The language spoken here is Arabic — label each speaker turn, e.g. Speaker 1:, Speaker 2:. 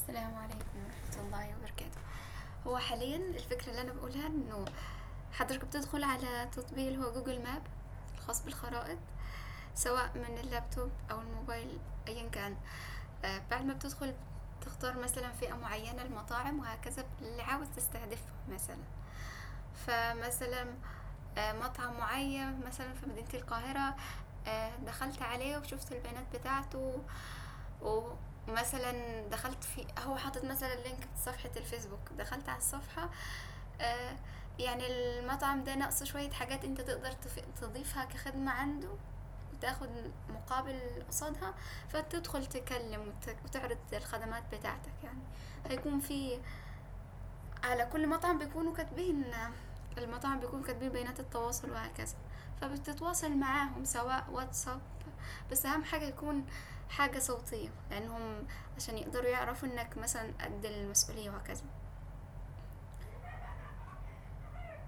Speaker 1: السلام عليكم ورحمة الله وبركاته. هو حاليا الفكرة اللي أنا بقولها إنه حضرتك بتدخل على تطبيق اللي هو جوجل ماب الخاص بالخرائط، سواء من اللابتوب أو الموبايل أيا كان. بعد ما بتدخل تختار مثلا فئة معينة المطاعم وهكذا اللي عاوز تستهدفها مثلا. فمثلا مطعم معين مثلا في مدينة القاهرة، دخلت عليه وشفت البيانات بتاعته، ومثلا دخلت في هو حاطط مثلا لينك صفحة الفيسبوك، دخلت على الصفحة. آه، يعني المطعم ده ناقصه شوية حاجات انت تقدر تضيفها كخدمة عنده وتاخد مقابل قصادها، فتدخل تكلم وتعرض الخدمات بتاعتك. يعني هيكون في على كل مطعم بيكونوا كاتبين، المطاعم بيكونوا كاتبين بيانات التواصل وهكذا، فبتتواصل معاهم سواء واتساب. بس اهم حاجة يكون حاجة صوتية لانهم عشان يقدروا يعرفوا انك مثلا قد المسؤولية وهكذا.